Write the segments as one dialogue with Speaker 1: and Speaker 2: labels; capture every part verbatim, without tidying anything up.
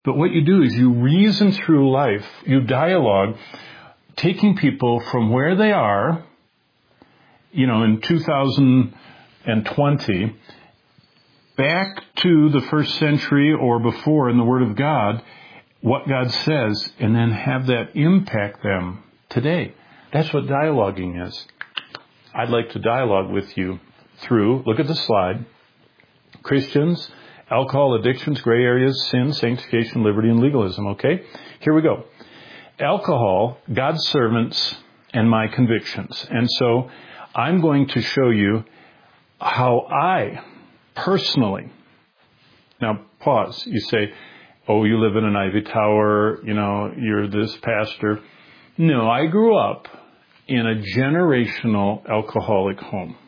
Speaker 1: But what you do is you reason through life, you dialogue, taking people from where they are, you know, in two thousand twenty, back to the first century or before in the Word of God, what God says, and then have that impact them today. That's what dialoguing is. I'd like to dialogue with you through, look at the slide, Christians, alcohol, addictions, gray areas, sin, sanctification, liberty, and legalism. Okay? Here we go. Alcohol, God's servants, and my convictions. And so I'm going to show you how I personally, now pause, you say, oh, you live in an ivy tower, you know, you're this pastor. No, I grew up in a generational alcoholic home.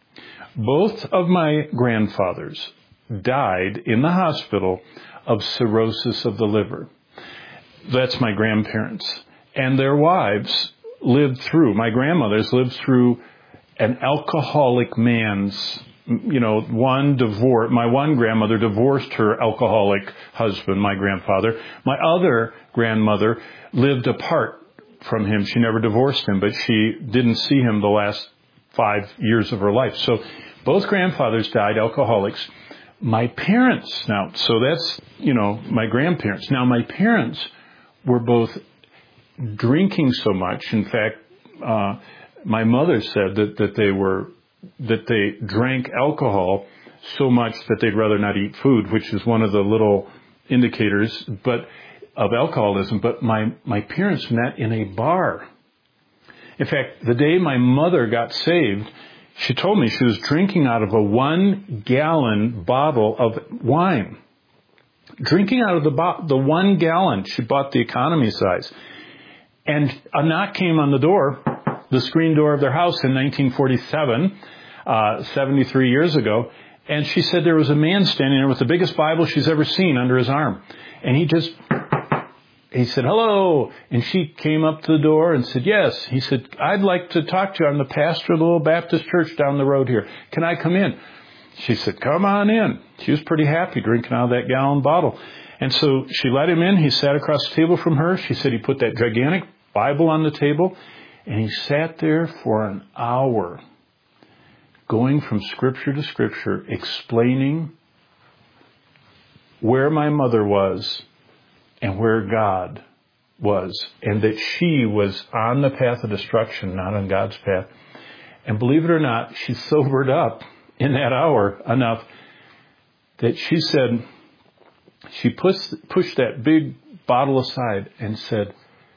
Speaker 1: Both of my grandfathers died in the hospital of cirrhosis of the liver. That's my grandparents. And their wives lived through, my grandmothers lived through an alcoholic man's, you know, one divorce. My one grandmother divorced her alcoholic husband, my grandfather. My other grandmother lived apart from him. She never divorced him, but she didn't see him the last five years of her life. So both grandfathers died alcoholics. My parents now, so that's, you know, my grandparents. Now my parents were both drinking so much. In fact, uh, my mother said that, that they were, that they drank alcohol so much that they'd rather not eat food, which is one of the little indicators, but of alcoholism. But my, my parents met in a bar. In fact, the day my mother got saved, she told me she was drinking out of a one gallon bottle of wine. Drinking out of the bo- the one gallon. She bought the economy size. And a knock came on the door, the screen door of their house in nineteen forty-seven, uh, seventy-three years ago. And she said there was a man standing there with the biggest Bible she's ever seen under his arm. And he just, he said, hello. And she came up to the door and said, yes. He said, I'd like to talk to you. I'm the pastor of the little Baptist church down the road here. Can I come in? She said, come on in. She was pretty happy drinking out of that gallon bottle. And so she let him in. He sat across the table from her. She said he put that gigantic Bible on the table. And he sat there for an hour, going from scripture to scripture, explaining where my mother was and where God was, and that she was on the path of destruction, not on God's path. And believe it or not, she sobered up in that hour enough that she said, she pushed, pushed that big bottle aside and said,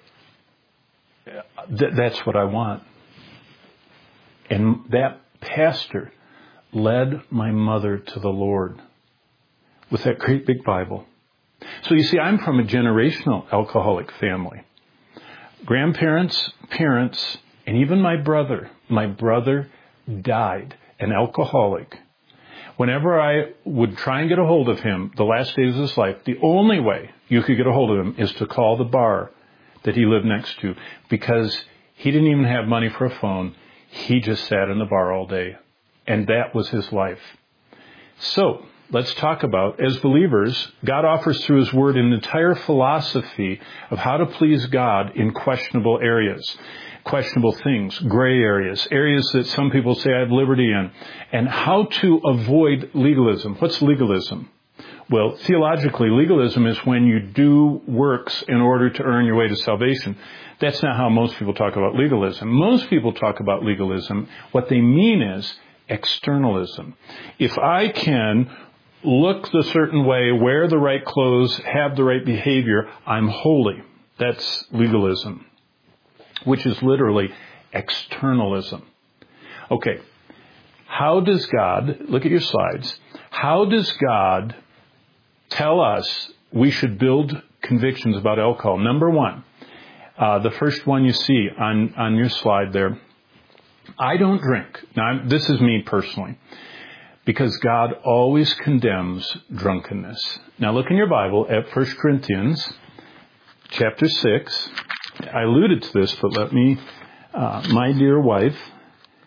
Speaker 1: that's what I want. And that pastor led my mother to the Lord with that great big Bible. So you see, I'm from a generational alcoholic family. Grandparents, parents, and even my brother. My brother died an alcoholic. Whenever I would try and get a hold of him the last days of his life, the only way you could get a hold of him is to call the bar that he lived next to, because he didn't even have money for a phone. He just sat in the bar all day. And that was his life. So let's talk about, as believers, God offers through His Word an entire philosophy of how to please God in questionable areas, questionable things, gray areas, areas that some people say I have liberty in, and how to avoid legalism. What's legalism? Well, theologically, legalism is when you do works in order to earn your way to salvation. That's not how most people talk about legalism. Most people talk about legalism. What they mean is externalism. If I can look the certain way, wear the right clothes, have the right behavior, I'm holy. That's legalism, which is literally externalism. Okay, how does God, look at your slides, how does God tell us we should build convictions about alcohol? Number one, uh, the first one you see on, on your slide there, I don't drink. Now, I'm, this is me personally, because God always condemns drunkenness. Now, look in your Bible at First Corinthians chapter six. I alluded to this, but let me, uh, my dear wife,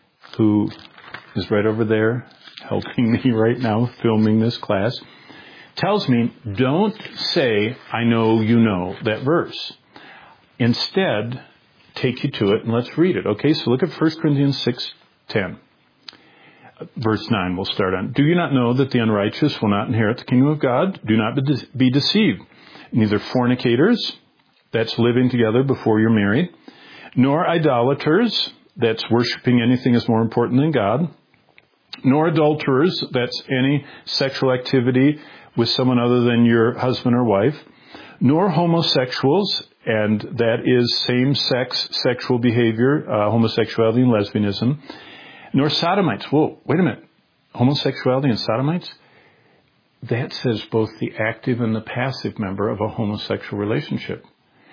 Speaker 1: who is right over there helping me right now filming this class, tells me, don't say, I know you know that verse. Instead, take you to it and let's read it. Okay, so look at First Corinthians six ten. Verse nine we'll start on. Do you not know that the unrighteous will not inherit the kingdom of God? Do not be deceived. Neither fornicators, that's living together before you're married, nor idolaters, that's worshiping anything as more important than God, nor adulterers, that's any sexual activity with someone other than your husband or wife, nor homosexuals, and that is same-sex sexual behavior, uh, homosexuality and lesbianism, nor sodomites. Whoa, wait a minute. Homosexuality and sodomites? That says both the active and the passive member of a homosexual relationship.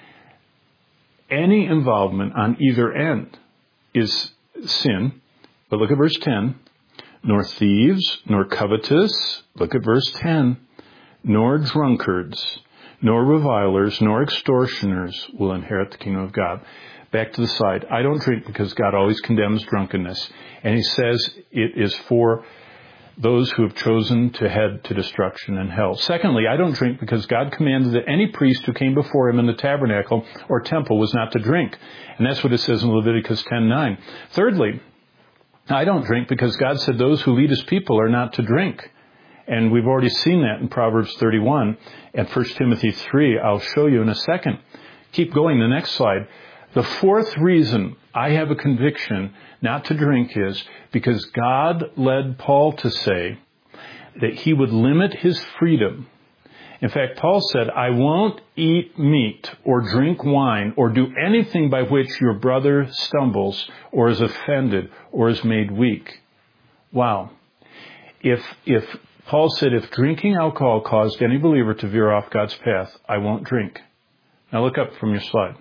Speaker 1: Any involvement on either end is sin. But look at verse ten. Nor thieves, nor covetous. Look at verse ten. Nor drunkards, nor revilers, nor extortioners will inherit the kingdom of God. Back to the slide. I don't drink because God always condemns drunkenness. And he says it is for those who have chosen to head to destruction and hell. Secondly, I don't drink because God commanded that any priest who came before him in the tabernacle or temple was not to drink. And that's what it says in Leviticus ten nine. Thirdly, I don't drink because God said those who lead his people are not to drink. And we've already seen that in Proverbs thirty-one and First Timothy three. I'll show you in a second. Keep going, the next slide. The fourth reason I have a conviction not to drink is because God led Paul to say that he would limit his freedom. In fact, Paul said, I won't eat meat or drink wine or do anything by which your brother stumbles or is offended or is made weak. Wow. If, if Paul said, if drinking alcohol caused any believer to veer off God's path, I won't drink. Now look up from your slide.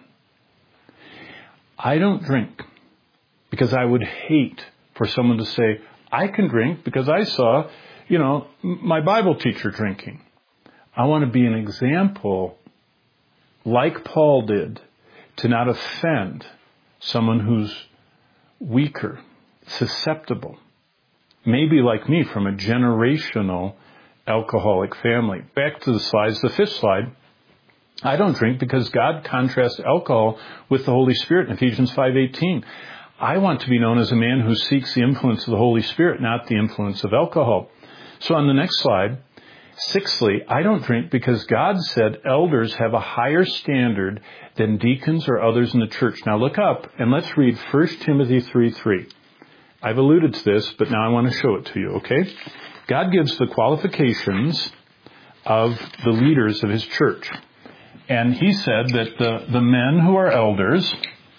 Speaker 1: I don't drink because I would hate for someone to say, I can drink because I saw, you know, my Bible teacher drinking. I want to be an example, like Paul did, to not offend someone who's weaker, susceptible, maybe like me from a generational alcoholic family. Back to the slides, the fifth slide. I don't drink because God contrasts alcohol with the Holy Spirit in Ephesians five eighteen. I want to be known as a man who seeks the influence of the Holy Spirit, not the influence of alcohol. So on the next slide, sixthly, I don't drink because God said elders have a higher standard than deacons or others in the church. Now look up and let's read First Timothy three three. I've alluded to this, but now I want to show it to you, okay? God gives the qualifications of the leaders of his church. And he said that the, the men who are elders,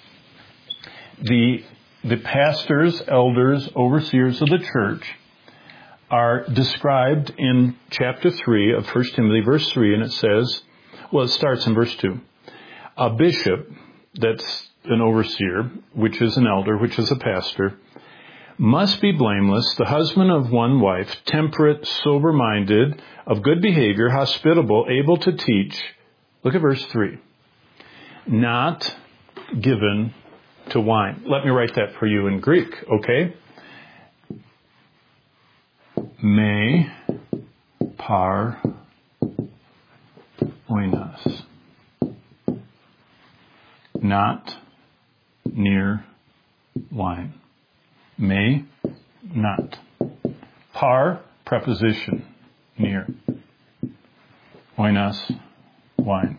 Speaker 1: the, the pastors, elders, overseers of the church, are described in chapter three of First Timothy, verse three, and it says, well, it starts in verse two. A bishop, that's an overseer, which is an elder, which is a pastor, must be blameless, the husband of one wife, temperate, sober-minded, of good behavior, hospitable, able to teach. Look at verse three. Not given to wine. Let me write that for you in Greek, okay? Me par oinos. Not near wine. May not. Par, preposition, near. Oinos, wine.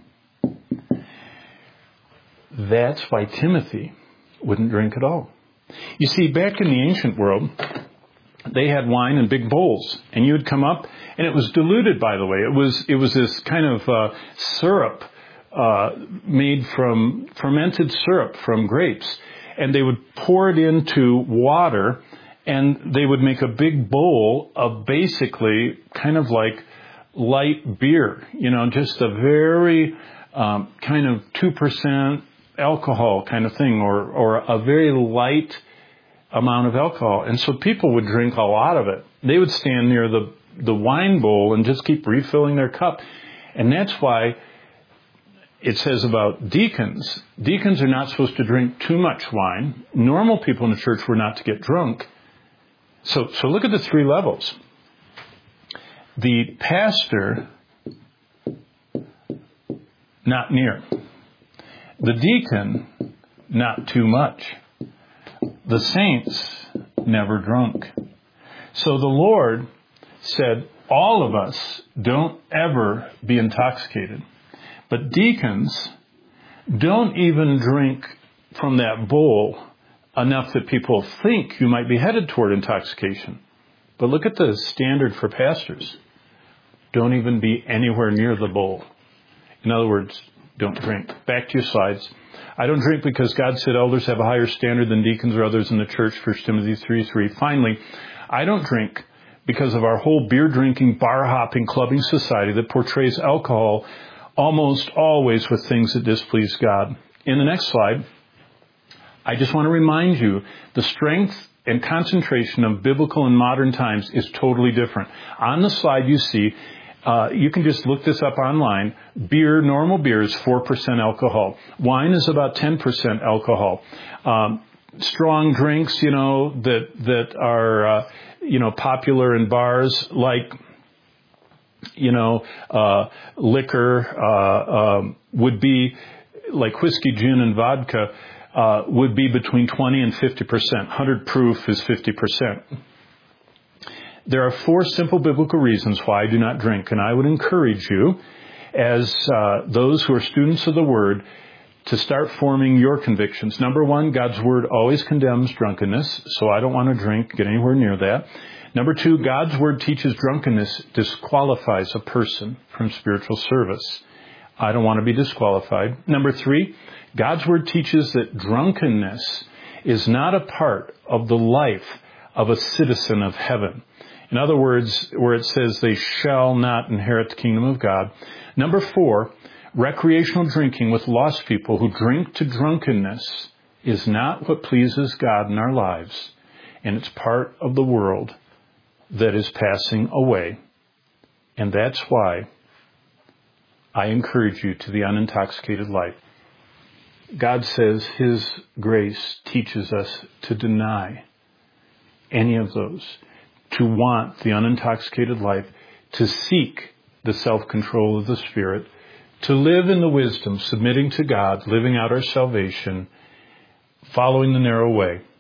Speaker 1: That's why Timothy wouldn't drink at all. You see, back in the ancient world, they had wine in big bowls, and you would come up, and it was diluted, by the way. It was it was this kind of uh, syrup uh, made from fermented syrup from grapes, and they would pour it into water, and they would make a big bowl of basically kind of like light beer, you know, just a very um, kind of two percent alcohol kind of thing, or or a very light amount of alcohol. And so people would drink a lot of it. They would stand near the, the wine bowl and just keep refilling their cup. And that's why it says about deacons, deacons are not supposed to drink too much wine. Normal people in the church were not to get drunk. So, so look at the three levels. The pastor, not near. The deacon, not too much. The saints, never drunk. So the Lord said, all of us don't ever be intoxicated. But deacons, don't even drink from that bowl enough that people think you might be headed toward intoxication. But look at the standard for pastors. Don't even be anywhere near the bowl. In other words, don't drink. Back to your slides. I don't drink because God said elders have a higher standard than deacons or others in the church, First Timothy three three. Finally, I don't drink because of our whole beer-drinking, bar-hopping, clubbing society that portrays alcohol almost always with things that displease God. In the next slide, I just want to remind you the strength and concentration of biblical and modern times is totally different. On the slide you see, uh, you can just look this up online. Beer, normal beer is four percent alcohol. Wine is about ten percent alcohol. Um, strong drinks, you know, that, that are, uh, you know, popular in bars like, you know, uh, liquor, uh, um, would be like whiskey, gin, and vodka, uh, would be between twenty and fifty percent. one hundred proof is fifty percent. There are four simple biblical reasons why I do not drink, and I would encourage you, as uh, those who are students of the Word, to start forming your convictions. Number one, God's Word always condemns drunkenness, so I don't want to drink, get anywhere near that. Number two, God's Word teaches drunkenness disqualifies a person from spiritual service. I don't want to be disqualified. Number three, God's Word teaches that drunkenness is not a part of the life of a citizen of heaven. In other words, where it says they shall not inherit the kingdom of God. Number four, recreational drinking with lost people who drink to drunkenness is not what pleases God in our lives, and it's part of the world that is passing away. And that's why I encourage you to the unintoxicated life. God says His grace teaches us to deny any of those, to want the unintoxicated life, to seek the self-control of the Spirit, to live in the wisdom, submitting to God, living out our salvation, following the narrow way.